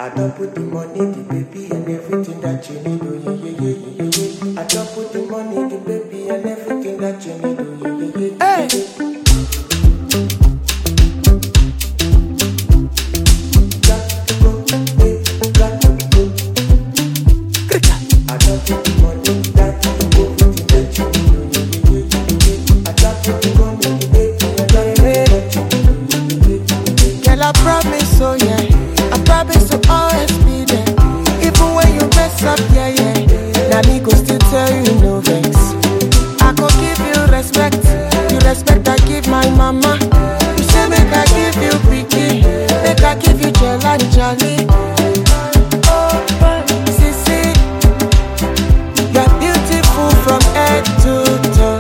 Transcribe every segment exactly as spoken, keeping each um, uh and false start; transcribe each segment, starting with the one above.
I don't put the money, the baby, and everything that you need. Oh, yeah, yeah, yeah, yeah, yeah. I don't put the money, the baby, and everything that you need. Oh, yeah, yeah, yeah, yeah. Hey. Mama, you say make I give you picky, make I give you jelly, jelly. Oh, Sissy, you're beautiful from head to toe.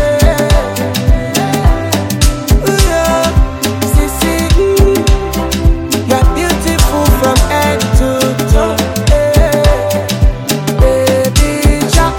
Ooh, yeah. Sissy, you're beautiful from head to toe. Baby, shark.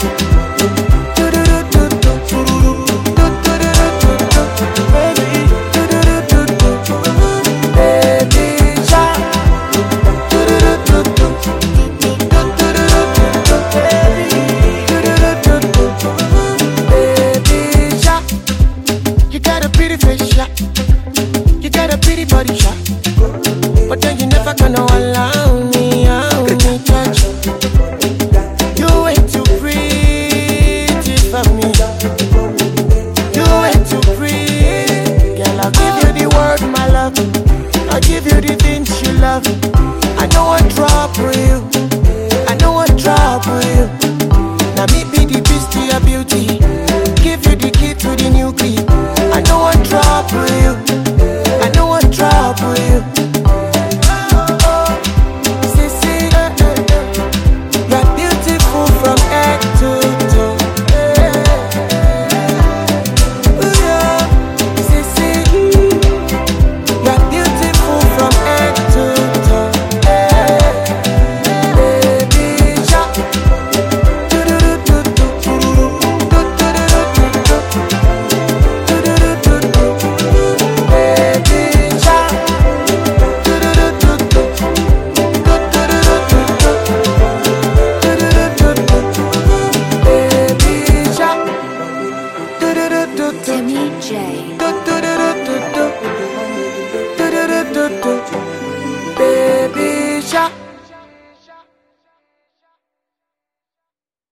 Body shot, but then you never gonna allow me, allow me touch. You way too pretty for me. You way too pretty, girl. I'll give you the word, my love. I'll give you the things you love. I know what trouble you. I know what trouble you. Now me be the beast to your beauty. Give you the key to the new key. I know what trouble you. I know what trouble you. Sissy, you're beautiful from head to toe. Ooh, yeah. Sissy, you're beautiful from head to toe. Baby shark, do do do do do do do do do do do. Baby shark. Timmy J. Do do do do do do do do do do do.